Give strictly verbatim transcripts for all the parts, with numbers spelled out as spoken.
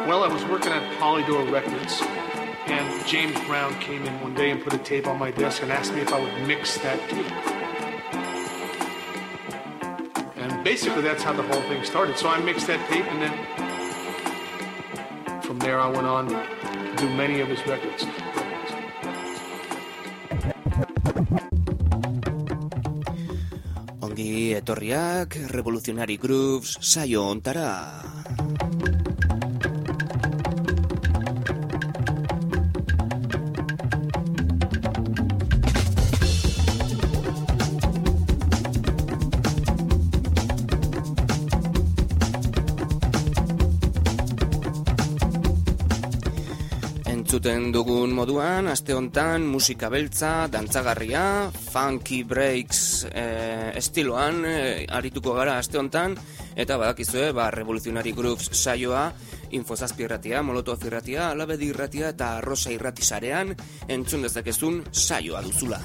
Well, I was working at Polydor Records, and James Brown came in one day and put a tape on my desk and asked me if I would mix that tape. And basically that's how the whole thing started. So I mixed that tape, and then from there I went on to do many of his records. Ongi etorriak Revolutionary Grooves saio ontara. Entzuten dugun moduan, aste hontan musika beltza, dantzagarria, funky breaks eh, estiloan eh, arituko gara aste hontan, eta badakizue, ba, Revolutionary Grooves saioa, Infozazpi irratia, Molotov irratia, Alabedi irratia eta Arrosa irrati sarean entzun dezakezun saioa duzula.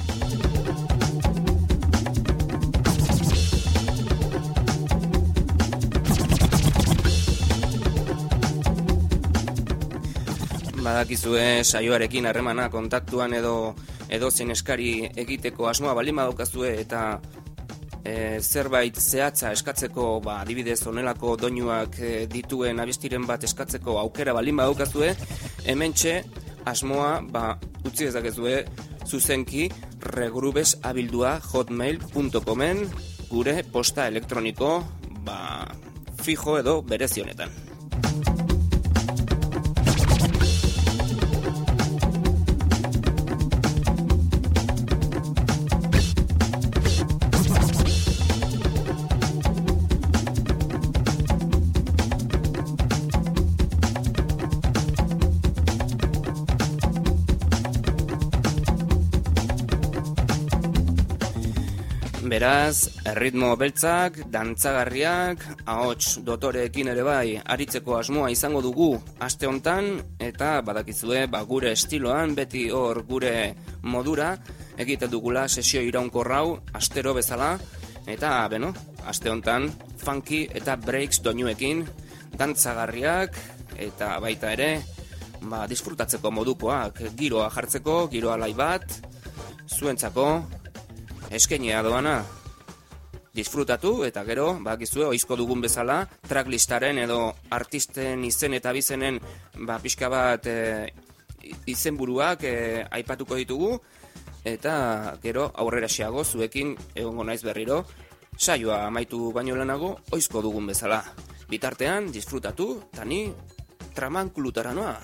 Badakizue saioarekin harremana kontaktuan edo edo zein eskari egiteko asmoa baldin badaukazue eta e, zerbait zehatza eskatzeko, ba, adibidez honelako doinuak e, dituen abestiren bat eskatzeko aukera baldin badaukazue, hementxe asmoa ba, utzi dezakezue zuzenki regrubesabildua hotmail punto comen gure posta elektroniko ba, fijo edo berezi honetan. Beraz, erritmo beltzak, dantzagarriak, ahots dotoreekin ere bai aritzeko asmoa izango dugu aste hontan, eta badakizue ba, gure estiloan, beti hor gure modura, egiten dugula sesio iraunkorrau astero bezala, eta beno, aste hontan funky eta breaks doinuekin, dantzagarriak, eta baita ere, ba, disfrutatzeko modukoak, giroa jartzeko, giroa lai bat, zuentzako, eskenia doana, disfrutatu eta gero, bakizue, oizko dugun bezala, tracklistaren edo artisten izen eta bizenen ba, pixka bat e, izenburuak e, aipatuko ditugu, eta gero aurrera xeago zuekin egongo naiz berriro, saioa amaitu baino lehenago, oizko dugun bezala. Bitartean, disfrutatu, tani, tramankulutara noa.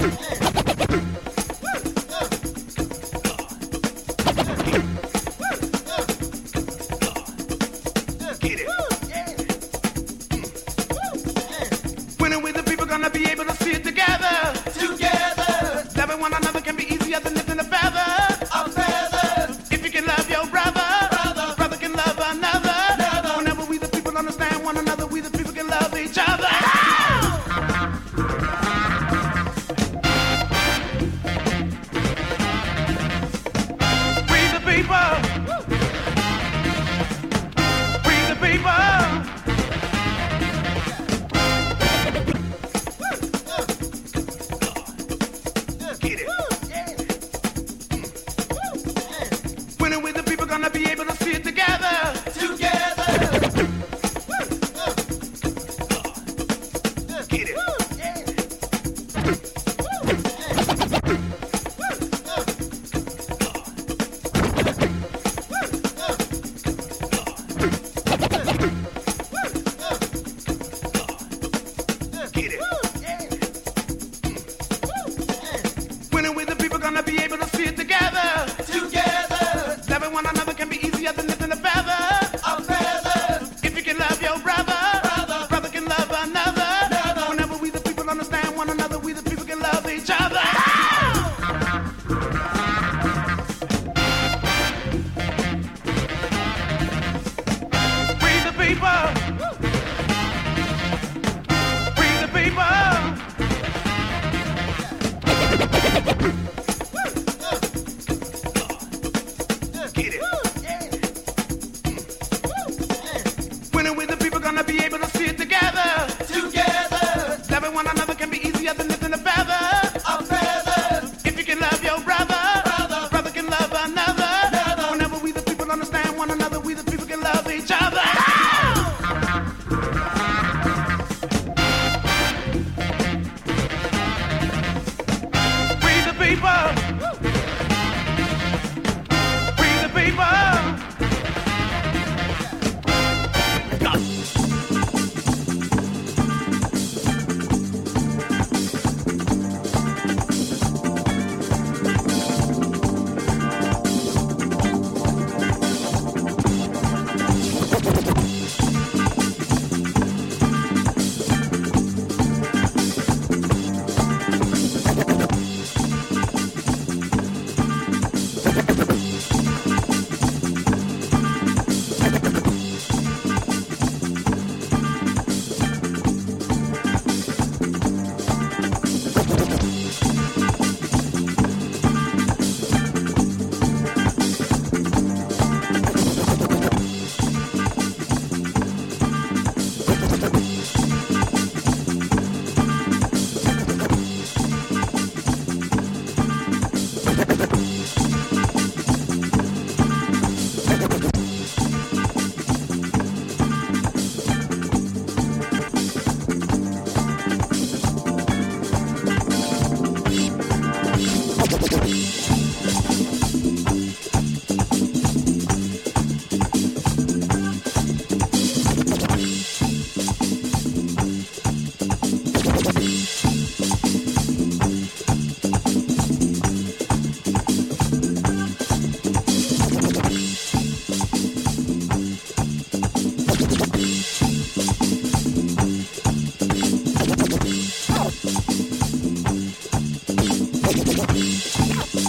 Out.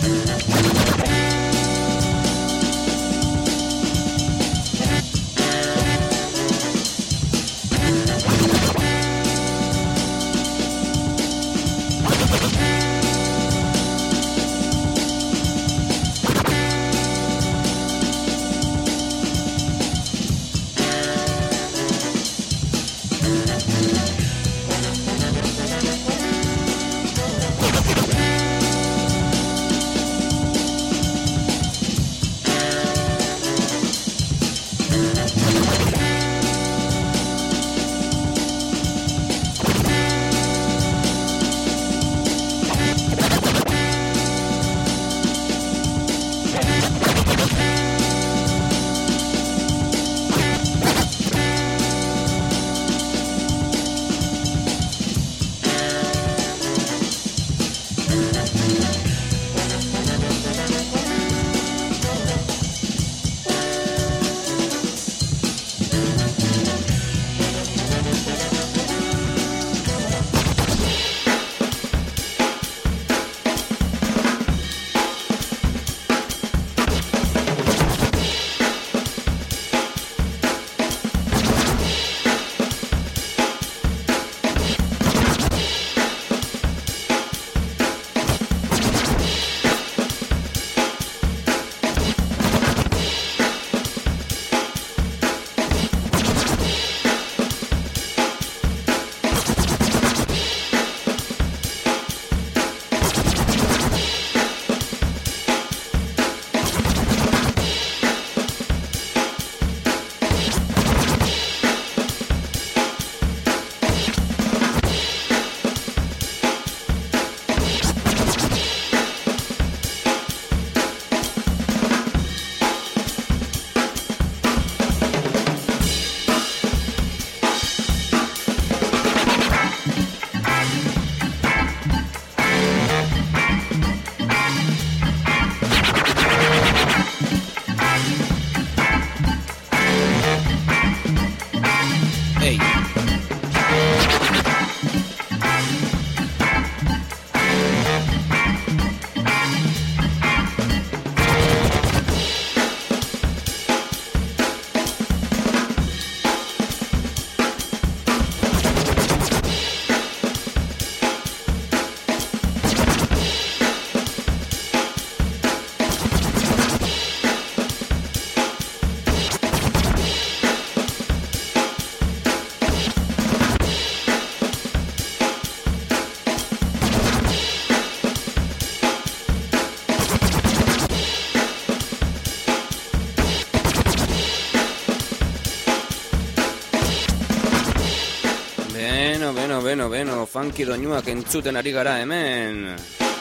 Beno, beno, beno, funky doinuak entzuten ari gara hemen.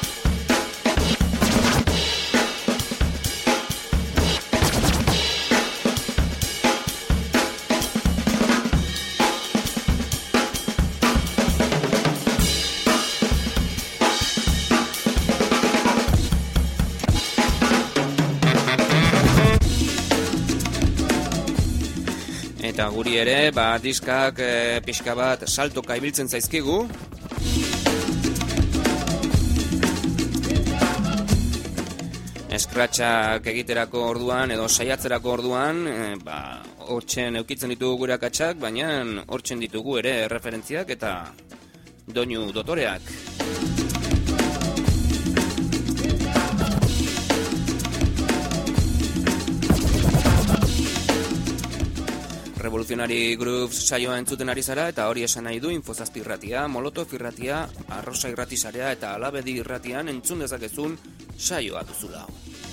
Eta guri ere, ba, diskak e, pixka bat saltoka ibiltzen zaizkigu. Eskratxak egiterako orduan edo saiatzerako orduan, e, ba, hortzen eukitzen ditugu gure akatsak, baina hortzen ditugu ere referentziak eta doinu dotoreak. Revolutionary Grooves saioa entzuten ari zara eta hori esan nahi du Infozazpi irratia, Molotov irratia, Arrosa irratisarea eta Alabedi irratian entzun dezakezun saioa duzula.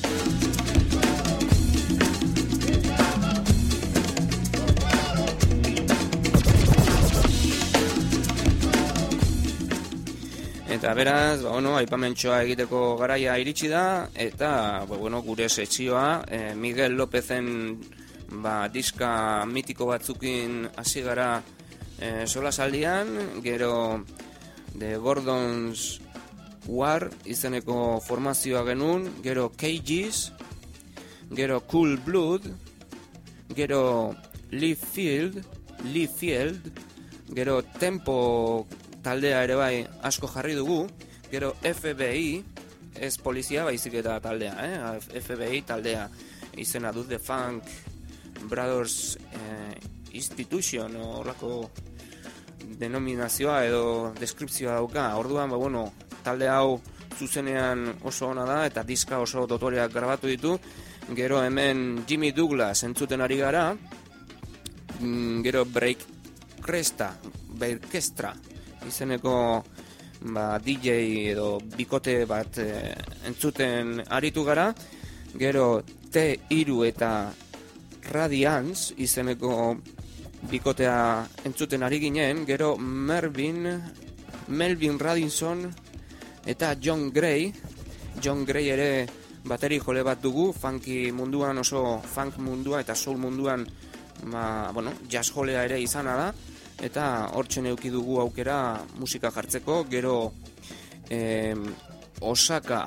Eta beraz, ba, bueno, aipamentxoa egiteko garaia iritsi da eta ba, bueno, gure setxioa eh, Miguel Lópezen ba, diska mitiko batzukin hasi gara e, solasaldian, gero The Gordon's War izeneko formazioa genuen, gero Cages, gero Cool Blood, gero Lee Field, Lee Field, gero Tempo taldea ere bai asko jarri dugu, gero F B I, ez polizia, baizik eta taldea, eh? F B I taldea izena dut, The Funk Brothers eh, Institution, horrako denominazioa edo deskripzioa dauka. Orduan, ba, bueno, talde hau zuzenean oso ona da eta diska oso dotoreak grabatu ditu. Gero hemen Jimmy Douglas entzuten ari gara, gero Break Cresta, Berkestra izeneko ba, D J edo bikote bat e, entzuten aritu gara. Gero T hiru eta Radiance izeneko bikotea entzuten ari ginen. Gero Mervin, Melvin Radisson eta John Gray. John Gray ere bateri jole bat dugu, funky munduan, oso funk mundua eta soul munduan, ba, bueno, jazz jolea ere izana da, eta hortzen eduki dugu aukera musika jartzeko. Gero eh, Osaka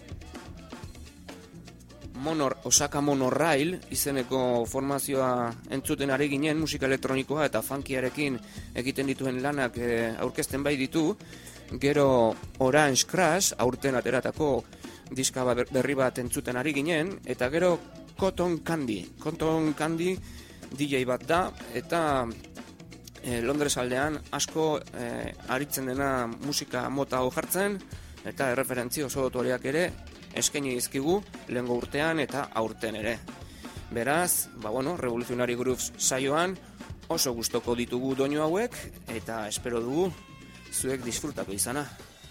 Monor, Osaka Monorail izeneko formazioa entzuten ari ginen, musika elektronikoa eta funkiarekin egiten dituen lanak e, aurkezten bai ditu. Gero Orange Crush, aurten ateratako diska berri bat entzuten ari ginen, eta gero Cotton Candy. Cotton Candy D J bat da, eta e, Londres aldean asko e, aritzen dena musika mota hau jartzen, eta erreferentzia oso dotoreak ere eskaini dizkigu lehengo urtean eta aurten ere. Beraz, ba bueno, Revolutionary Grooves saioan oso gustoko ditugu doinu hauek, eta espero dugu zuek disfrutatu izana.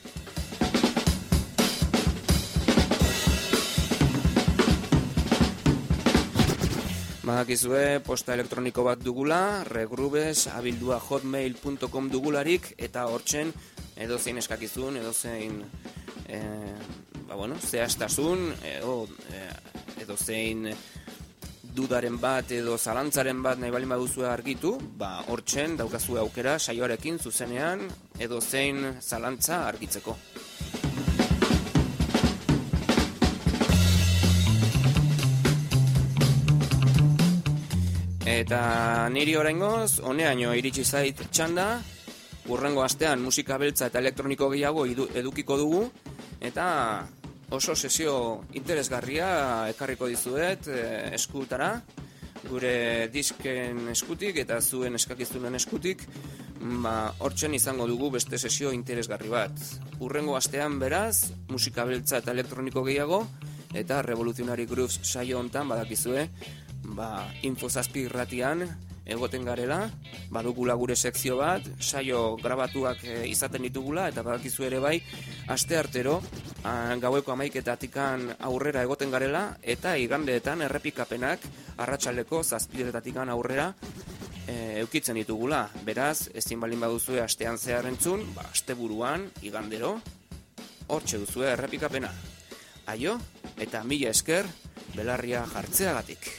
Badakizue posta elektroniko bat dugula, regrooves abildua hotmail punto com dugularik, eta hortzen edozein eskakizun, edozein e, ba bueno, zehaztasun, edo, e, edozein dudaren bat edo zalantzaren bat nahi balin baduzue argitu, ba hortzen daukazue aukera saioarekin zuzenean edozein zalantza argitzeko. Eta niri oraingoz, honeaino iritsi zait txanda, urrengo astean musika beltza eta elektroniko gehiago edukiko dugu, eta oso sesio interesgarria ekarriko dizuet e, eskutara, gure disken eskutik eta zuen eskakizunen eskutik, ba, hortzen izango dugu beste sesio interesgarri bat. Urrengo astean beraz, musika beltza eta elektroniko gehiago, eta Revolutionary Grooves saio hontan badakizue, ba, Infozazpi irratian egoten garela, badugula gure sekzio bat, saio grabatuak e, izaten ditugula, eta badakizu ere bai, aste artero, gaueko hamaiketatikan aurrera egoten garela, eta igandeetan errepikapenak arratsaldeko zazpiretatikan aurrera e, eukitzen ditugula. Beraz, ezin balin baduzue astean zehar entzun, ba, asteburuan, igandero, hortxe duzue errepikapena. Aio, eta mila esker, belarria jartzeagatik.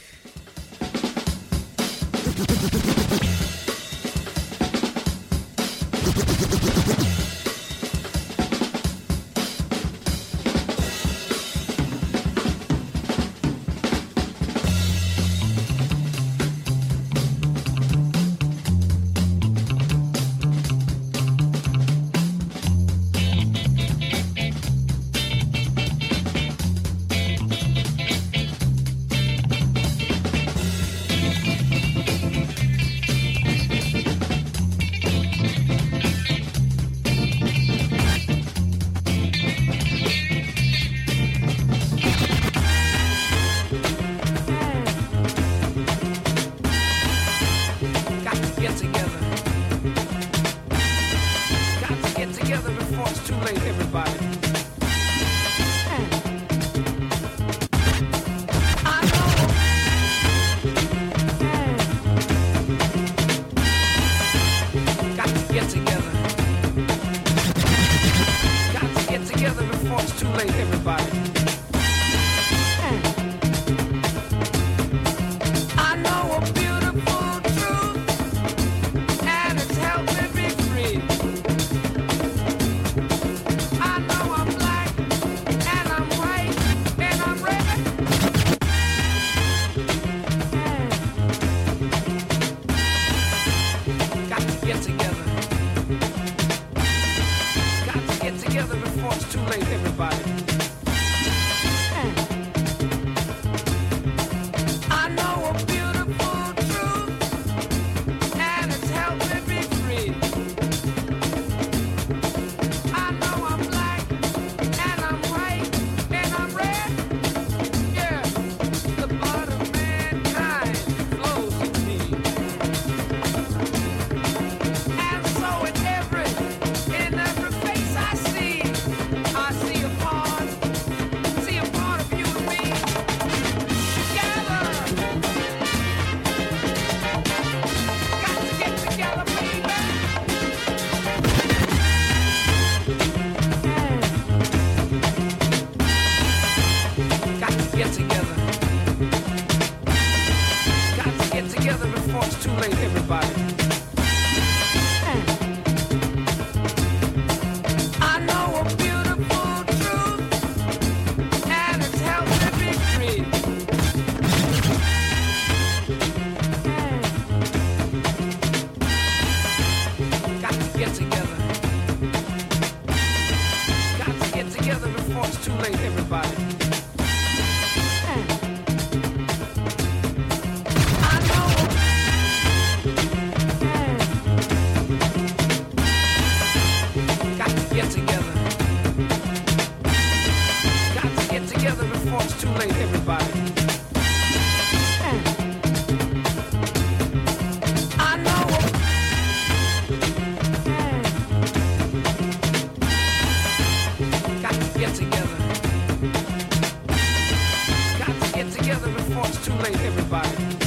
Together before it's too late, everybody. to get together. Got to get together before it's too late, everybody. I know a beautiful truth, and it's helped me be free. Got to get together. Got to get together before it's too late, everybody. I know. Got to get together. Got to get together before it's too late, everybody. I know. Got to get together. Got to get together before it's too late, everybody.